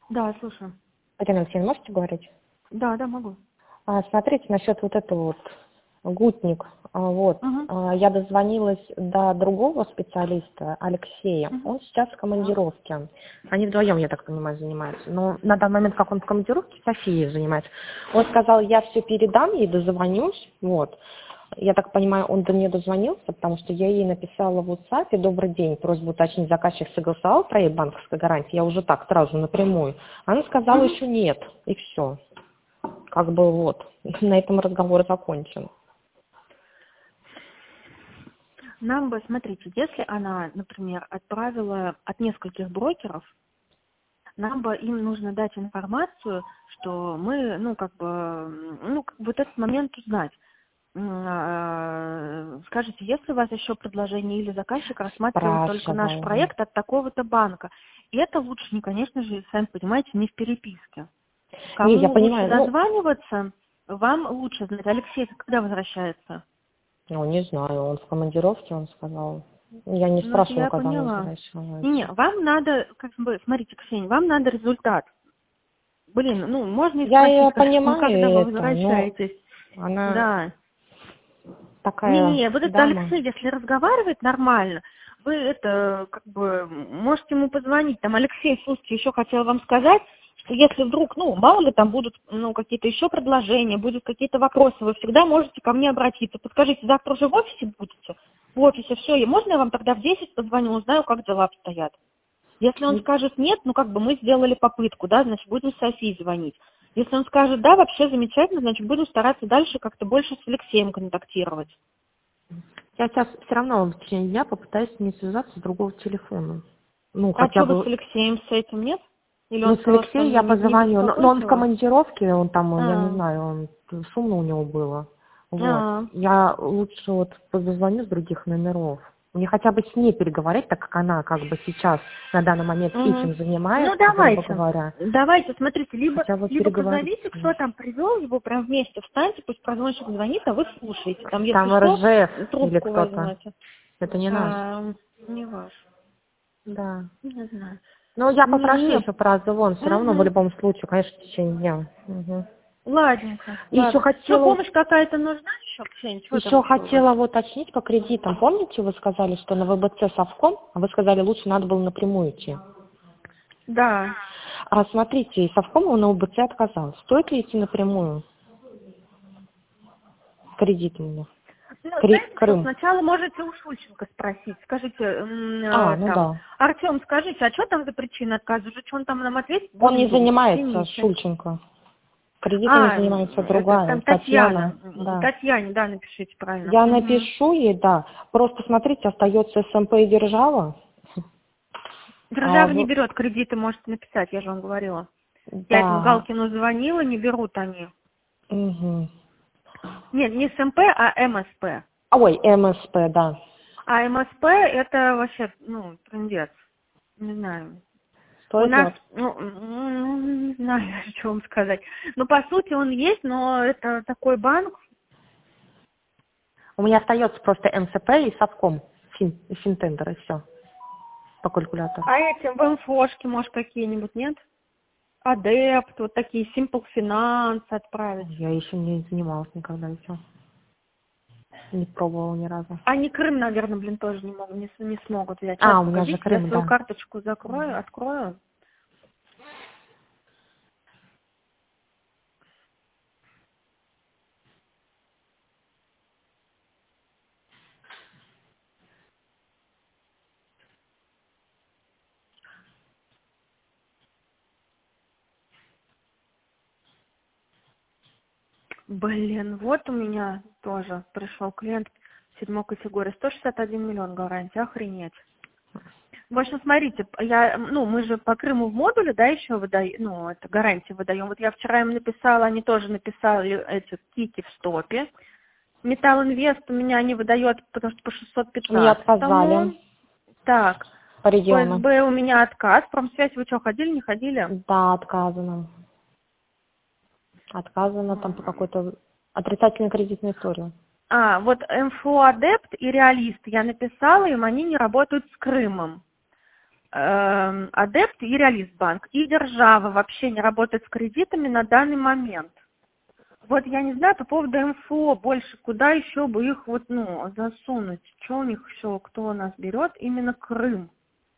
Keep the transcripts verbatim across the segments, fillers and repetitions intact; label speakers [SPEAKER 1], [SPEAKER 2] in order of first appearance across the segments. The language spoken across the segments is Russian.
[SPEAKER 1] Да, слушаю.
[SPEAKER 2] Ирина Алексеевна, можете говорить?
[SPEAKER 1] Да, да, могу.
[SPEAKER 2] А, смотрите, насчет вот этого вот гутник. А, Вот.
[SPEAKER 1] Угу.
[SPEAKER 2] А, Я дозвонилась до другого специалиста, Алексея.
[SPEAKER 1] Угу.
[SPEAKER 2] Он сейчас в
[SPEAKER 1] Так.
[SPEAKER 2] командировке. Они вдвоем, я так понимаю, занимаются. Но на данный момент, как он в командировке, София занимается. Он сказал, я все передам ей, дозвонюсь. Вот. Я так понимаю, он до нее дозвонился, потому что я ей написала в WhatsApp: добрый день, просьбу уточнить, заказчик согласовал проект банковской гарантии. Я уже так, сразу напрямую. Она сказала,
[SPEAKER 1] Угу.
[SPEAKER 2] еще нет. И все. Как бы вот. На этом разговор закончен.
[SPEAKER 1] Нам бы, смотрите, если она, например, отправила от нескольких брокеров, нам бы им нужно дать информацию, что мы, ну, как бы, м, ну, как бы вот этот момент узнать. М, а, Скажите, если у вас еще предложение или заказчик рассматривает только наш
[SPEAKER 2] Спрашивала.
[SPEAKER 1] проект от такого-то банка, и это лучше, не, конечно же, сами понимаете, не в переписке.
[SPEAKER 2] Не, я
[SPEAKER 1] Кому лучше
[SPEAKER 2] понимаю, ну,
[SPEAKER 1] дозваниваться, вам лучше знать. Алексей, когда возвращается?
[SPEAKER 2] ну, не знаю, он в командировке, он сказал. Я не
[SPEAKER 1] Ну, это
[SPEAKER 2] спрашивала,
[SPEAKER 1] я
[SPEAKER 2] когда он
[SPEAKER 1] поняла. Не-не,
[SPEAKER 2] возвращается.
[SPEAKER 1] вам надо, как бы, смотрите, Ксения, вам надо результат. Блин, ну, можно и
[SPEAKER 2] Я
[SPEAKER 1] спросить,
[SPEAKER 2] ее
[SPEAKER 1] как- ну,
[SPEAKER 2] понимаю,
[SPEAKER 1] когда вы
[SPEAKER 2] это, но
[SPEAKER 1] возвращаетесь.
[SPEAKER 2] она
[SPEAKER 1] Да.
[SPEAKER 2] такая
[SPEAKER 1] Не-не, вот это
[SPEAKER 2] дама.
[SPEAKER 1] Алексей, если разговаривает нормально, вы это, как бы, можете ему позвонить. Там, Алексей, слушайте, еще хотела вам сказать, что если вдруг, ну, мало ли там будут, ну, какие-то еще предложения, будут какие-то вопросы, вы всегда можете ко мне обратиться. Подскажите, завтра уже в офисе будете? В офисе, все, и можно я вам тогда в десять позвоню, узнаю, как дела обстоят? Если он скажет нет, ну, как бы мы сделали попытку, да, значит, будем с Софией звонить. Если он скажет да, вообще замечательно, значит, будем стараться дальше как-то больше с Алексеем контактировать.
[SPEAKER 2] Я сейчас все равно в течение дня попытаюсь с ней связаться с другого телефона. Ну,
[SPEAKER 1] А
[SPEAKER 2] хотя
[SPEAKER 1] что вы с
[SPEAKER 2] бы.
[SPEAKER 1] Алексеем с этим нет? Или
[SPEAKER 2] Ну,
[SPEAKER 1] он
[SPEAKER 2] с
[SPEAKER 1] сказал, что
[SPEAKER 2] Алексеем
[SPEAKER 1] он
[SPEAKER 2] я
[SPEAKER 1] не, не
[SPEAKER 2] позвоню, но, но
[SPEAKER 1] беспокоит
[SPEAKER 2] он в
[SPEAKER 1] его?
[SPEAKER 2] командировке, он там, я не
[SPEAKER 1] А,
[SPEAKER 2] знаю, он шумно у него было. Вот.
[SPEAKER 1] а,
[SPEAKER 2] Я лучше вот позвоню с других номеров. Мне хотя бы с ней переговорить, так как она как бы сейчас на данный момент
[SPEAKER 1] угу.
[SPEAKER 2] этим
[SPEAKER 1] Ну,
[SPEAKER 2] занимается, грубо
[SPEAKER 1] давайте.
[SPEAKER 2] говоря.
[SPEAKER 1] Давайте, смотрите, либо,
[SPEAKER 2] Хотя бы
[SPEAKER 1] либо
[SPEAKER 2] переговорить
[SPEAKER 1] позовите,
[SPEAKER 2] с ней.
[SPEAKER 1] кто там привел его, прям вместе встаньте, пусть прозвонщик звонит, а вы слушаете. Там, если
[SPEAKER 2] Там
[SPEAKER 1] что,
[SPEAKER 2] Ржев или
[SPEAKER 1] трубку
[SPEAKER 2] кто-то.
[SPEAKER 1] возьмете.
[SPEAKER 2] Это не наш.
[SPEAKER 1] А, не ваш.
[SPEAKER 2] Да.
[SPEAKER 1] Не знаю.
[SPEAKER 2] Ну, я попрошу
[SPEAKER 1] Не-не.
[SPEAKER 2] еще прозвон, все равно в
[SPEAKER 1] Угу.
[SPEAKER 2] любом случае, конечно, в течение дня. Мгм.
[SPEAKER 1] Ладненько,
[SPEAKER 2] И еще
[SPEAKER 1] ладно. Что,
[SPEAKER 2] хотела
[SPEAKER 1] помощь какая-то нужна еще, Ксения? Что там
[SPEAKER 2] Еще
[SPEAKER 1] еще у вас?
[SPEAKER 2] хотела вот уточнить по кредитам. Помните, вы сказали, что на вэ бэ цэ совком, а вы сказали, лучше надо было напрямую идти.
[SPEAKER 1] Да.
[SPEAKER 2] А смотрите, и совком он на вэ бэ цэ отказал. Стоит ли идти напрямую с кредитами?
[SPEAKER 1] Ну,
[SPEAKER 2] Кри-
[SPEAKER 1] знаете что,
[SPEAKER 2] Крым.
[SPEAKER 1] сначала можете у Шульченко спросить. Скажите, м,
[SPEAKER 2] А,
[SPEAKER 1] э,
[SPEAKER 2] ну
[SPEAKER 1] там,
[SPEAKER 2] да.
[SPEAKER 1] Артем, скажите, а что там за причина отказа? Уже что он там нам ответит?
[SPEAKER 2] Он не
[SPEAKER 1] Будем думать.
[SPEAKER 2] занимается,
[SPEAKER 1] Извините.
[SPEAKER 2] Шульченко. Кредитами
[SPEAKER 1] А,
[SPEAKER 2] занимается
[SPEAKER 1] м, это
[SPEAKER 2] другая,
[SPEAKER 1] там
[SPEAKER 2] Татьяна.
[SPEAKER 1] Татьяна. М,
[SPEAKER 2] Да.
[SPEAKER 1] Татьяне, да, напишите правильно.
[SPEAKER 2] Я
[SPEAKER 1] Угу.
[SPEAKER 2] напишу ей, да. Просто смотрите, остается эс эм пэ и держава. А,
[SPEAKER 1] Держава не
[SPEAKER 2] в-
[SPEAKER 1] берет кредиты, можете написать, я же вам говорила. Я этому
[SPEAKER 2] да.
[SPEAKER 1] Галкину звонила, не берут они.
[SPEAKER 2] Угу.
[SPEAKER 1] Нет, не эс эм пэ, а эм эс пэ.
[SPEAKER 2] Ой, эм эс пэ, да.
[SPEAKER 1] А эм эс пэ это вообще, ну, трындец. Не знаю. У
[SPEAKER 2] Стоит ли?
[SPEAKER 1] нас, ну, м, не знаю, что вам сказать. Ну, по сути, он есть, но это такой банк.
[SPEAKER 2] У меня остается просто эм эс пэ и совком, фин, и финтендер, и все по калькулятору.
[SPEAKER 1] А эти в инфошке, может, какие-нибудь, нет? Адепт, вот такие, Simple Finance отправить.
[SPEAKER 2] Я еще не занималась никогда еще. Не пробовала ни разу.
[SPEAKER 1] Они Крым, наверное, блин, тоже не, могут, не, с- не смогут взять. Сейчас,
[SPEAKER 2] А, у меня же
[SPEAKER 1] погодите, я
[SPEAKER 2] Крым,
[SPEAKER 1] свою
[SPEAKER 2] да.
[SPEAKER 1] карточку закрою, открою. Блин, вот у меня тоже пришел клиент седьмой категории. сто шестьдесят один миллион гарантия, охренеть. В общем, смотрите, я, ну, мы же по Крыму в модуле, да, еще выдаем, ну, это гарантии выдаем. Вот я вчера им написала, они тоже написали эти кики в стопе. Металл Инвест у меня не выдает, потому что по шестьсот
[SPEAKER 2] Мне
[SPEAKER 1] пятнадцатому.
[SPEAKER 2] отказали
[SPEAKER 1] Так,
[SPEAKER 2] по
[SPEAKER 1] по
[SPEAKER 2] региону.
[SPEAKER 1] эс бэ у меня отказ. Промсвязь вы что, ходили, не ходили?
[SPEAKER 2] Да, отказано. Отказано там по какой-то отрицательной кредитной истории.
[SPEAKER 1] А, вот МФО Адепт и Реалист я написала им, они не работают с Крымом. э, Адепт и Реалистбанк. И Держава вообще не работает с кредитами на данный момент. Вот я не знаю по поводу эм эф о больше, куда еще бы их вот, ну, засунуть. Что у них еще, кто у нас берет? Именно Крым.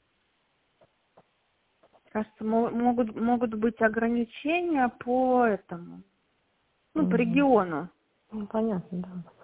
[SPEAKER 1] Кажется, мо- могут, могут быть ограничения по этому, ну, по
[SPEAKER 2] Мгм.
[SPEAKER 1] региону.
[SPEAKER 2] Ну, понятно, да.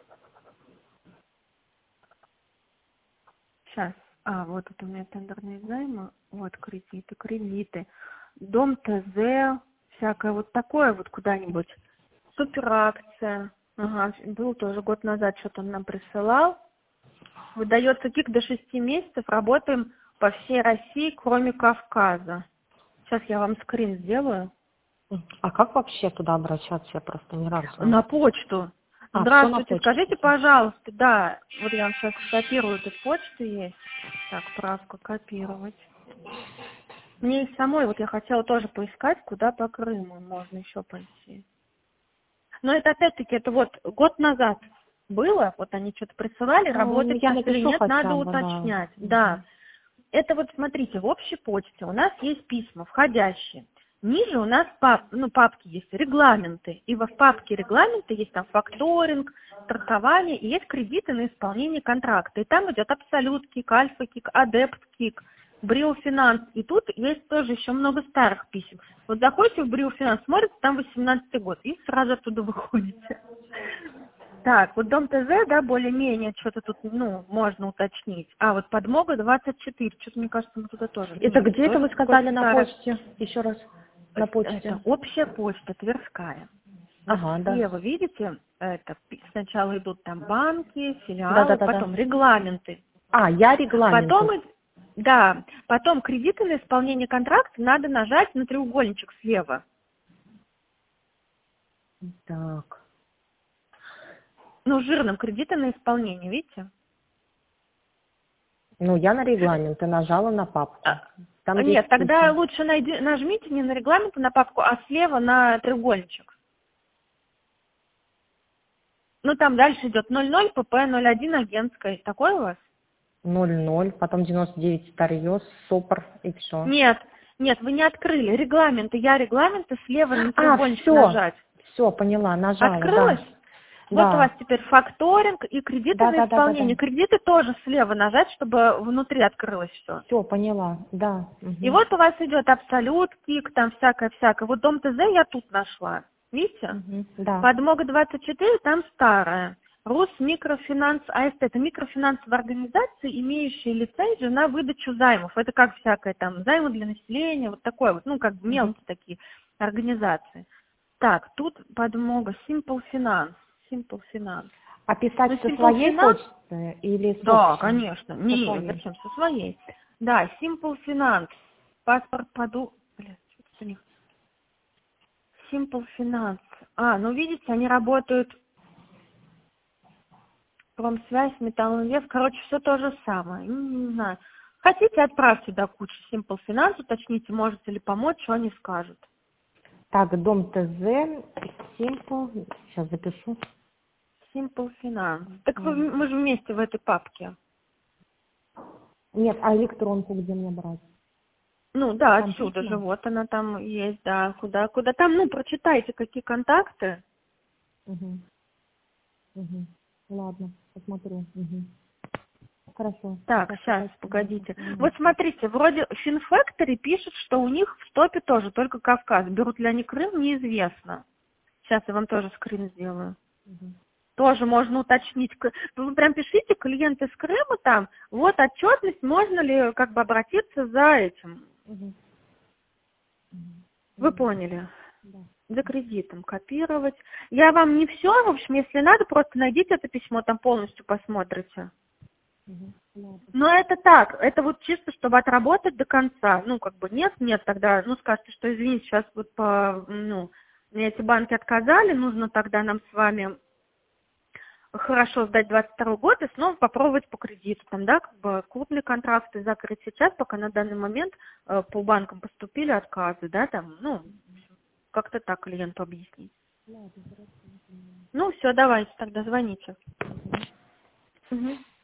[SPEAKER 1] Сейчас. А, вот это у меня тендерные займы. Вот кредиты, кредиты. Дом ТЗ, всякое вот такое вот куда-нибудь. Суперакция. Ага, был тоже год назад, что-то он нам присылал. Выдается КИК до шести месяцев. Работаем по всей России, кроме Кавказа. Сейчас я вам скрин сделаю.
[SPEAKER 2] А как вообще туда обращаться? Я просто ни разу.
[SPEAKER 1] На почту.
[SPEAKER 2] А, все на
[SPEAKER 1] Здравствуйте,
[SPEAKER 2] почту.
[SPEAKER 1] скажите, пожалуйста, да, вот я вам сейчас скопирую, тут почта есть. Так, правку копировать. Мне и самой, вот я хотела тоже поискать, куда по Крыму можно еще пойти. Но это опять-таки, это вот год назад было, вот они что-то присылали,
[SPEAKER 2] Ну,
[SPEAKER 1] работать
[SPEAKER 2] я
[SPEAKER 1] сейчас или
[SPEAKER 2] напишу
[SPEAKER 1] нет,
[SPEAKER 2] хотя
[SPEAKER 1] надо
[SPEAKER 2] бы, да.
[SPEAKER 1] уточнять.
[SPEAKER 2] Мгм.
[SPEAKER 1] Да. Это вот смотрите, в общей почте у нас есть письма входящие. Ниже у нас пап, ну, папки есть, регламенты. И во в папке регламенты есть там факторинг, страхование, и есть кредиты на исполнение контракта. И там идет Абсолют Кик, Альфа Кик, Адепт Кик, Брио Финанс. И тут есть тоже еще много старых писем. Вот заходите в Брио Финанс, смотрите, там восемнадцатый год, и сразу оттуда выходите. Так, вот Дом ТЗ, да, более-менее что-то тут, ну, можно уточнить. А, вот Подмога двадцать четыре, что-то, мне кажется, мы туда тоже.
[SPEAKER 2] Это
[SPEAKER 1] Нет,
[SPEAKER 2] где это
[SPEAKER 1] тоже
[SPEAKER 2] вы
[SPEAKER 1] какой-то
[SPEAKER 2] сказали на
[SPEAKER 1] старый.
[SPEAKER 2] почте? Еще раз. На почте.
[SPEAKER 1] Это общая почта, Тверская. Вот
[SPEAKER 2] Ага, да.
[SPEAKER 1] слева, видите, это пи- сначала идут там банки,
[SPEAKER 2] Да, да,
[SPEAKER 1] филиалы,
[SPEAKER 2] да, да.
[SPEAKER 1] потом регламенты.
[SPEAKER 2] А, я регламент.
[SPEAKER 1] Потом, и- да, потом кредиты на исполнение контракта надо нажать на треугольничек слева.
[SPEAKER 2] Так.
[SPEAKER 1] Ну, жирным кредиты на исполнение, видите?
[SPEAKER 2] Ну, я на регламент и нажала на папку. Там
[SPEAKER 1] А,
[SPEAKER 2] есть
[SPEAKER 1] Нет, тогда
[SPEAKER 2] письма.
[SPEAKER 1] лучше найди, нажмите не на регламент, а на папку, а слева на треугольничек. Ну, там дальше идет ноль ноль, ПП ноль один, агентская. Такой у вас?
[SPEAKER 2] ноль ноль, потом девяносто девять старье, сопр и все.
[SPEAKER 1] Нет, нет, вы не открыли. Регламенты, я регламенты слева на
[SPEAKER 2] А,
[SPEAKER 1] треугольничек
[SPEAKER 2] все.
[SPEAKER 1] нажать.
[SPEAKER 2] Все, поняла, нажала,
[SPEAKER 1] Открылось?
[SPEAKER 2] да.
[SPEAKER 1] Вот у вас
[SPEAKER 2] Да.
[SPEAKER 1] теперь факторинг и кредиты
[SPEAKER 2] Да,
[SPEAKER 1] на
[SPEAKER 2] да, да, да,
[SPEAKER 1] исполнение.
[SPEAKER 2] да.
[SPEAKER 1] Кредиты тоже слева нажать, чтобы внутри открылось все.
[SPEAKER 2] Все, поняла, да.
[SPEAKER 1] И
[SPEAKER 2] Угу.
[SPEAKER 1] вот у вас идет Абсолют, Кик, там всякое-всякое. Вот Дом ТЗ я тут нашла. Видите?
[SPEAKER 2] Угу. Да.
[SPEAKER 1] Подмога двадцать четыре, там старая. Рус Микрофинанс АСТ. Это микрофинансовая организация, имеющая лицензию на выдачу займов. Это как всякое там займы для населения, вот такое вот, ну как бы
[SPEAKER 2] Угу.
[SPEAKER 1] мелкие такие организации. Так, тут подмога Simple Finance. Simple Finance.
[SPEAKER 2] А писать
[SPEAKER 1] Ну,
[SPEAKER 2] со
[SPEAKER 1] Simple
[SPEAKER 2] своей
[SPEAKER 1] Finance,
[SPEAKER 2] почты или с
[SPEAKER 1] да,
[SPEAKER 2] общей?
[SPEAKER 1] конечно.
[SPEAKER 2] Со
[SPEAKER 1] Не,
[SPEAKER 2] своей.
[SPEAKER 1] зачем? Со своей. Да, Simple Finance. Паспорт поду... Блин, что-то у них. Simple Finance. А, ну видите, они работают Промсвязь, Металлинвест, короче, все то же самое. Ну, не знаю. Хотите, отправьте до кучи Simple Finance, уточните, можете ли помочь, что они скажут.
[SPEAKER 2] Так, дом ТЗ, Simple, сейчас запишу.
[SPEAKER 1] Simple Finance. Так вы,
[SPEAKER 2] М.
[SPEAKER 1] мы же вместе в этой папке.
[SPEAKER 2] Нет, а электронку где мне брать?
[SPEAKER 1] Ну да,
[SPEAKER 2] Там
[SPEAKER 1] отсюда же,
[SPEAKER 2] письма?
[SPEAKER 1] вот она там есть, да, куда, куда там, ну, прочитайте, какие контакты.
[SPEAKER 2] Угу. Угу. Ладно, посмотрю. Угу. Хорошо.
[SPEAKER 1] Так,
[SPEAKER 2] Сейчас
[SPEAKER 1] сейчас,
[SPEAKER 2] уточню.
[SPEAKER 1] погодите.
[SPEAKER 2] Мгм.
[SPEAKER 1] Вот смотрите, вроде Финфактори пишет, что у них в топе тоже только Кавказ. Берут ли они Крым, неизвестно. Сейчас я вам тоже скрин сделаю.
[SPEAKER 2] Мгм.
[SPEAKER 1] Тоже можно уточнить. К- Вы прям пишите, клиент из Крыма там, вот отчетность, можно ли как бы обратиться за этим.
[SPEAKER 2] Мгм. Мгм.
[SPEAKER 1] Вы
[SPEAKER 2] Ладно.
[SPEAKER 1] поняли.
[SPEAKER 2] Да.
[SPEAKER 1] За кредитом копировать. Я вам не все, в общем, если надо, просто найдите это письмо, там полностью посмотрите.
[SPEAKER 2] Мгм. Ладно.
[SPEAKER 1] Но это так, это вот чисто, чтобы отработать до конца. Ну, как бы нет, нет, тогда, ну, скажете, что извините, сейчас вот по, ну, мне эти банки отказали, нужно тогда нам с вами хорошо сдать двадцать второй год и снова попробовать по кредиту. Там, да, как бы крупные контракты закрыть сейчас, пока на данный момент э, по банкам поступили отказы, да, там, ну, как-то так клиенту объяснить.
[SPEAKER 2] Ладно, хорошо.
[SPEAKER 1] Ну, все, давайте тогда звоните. Мгм.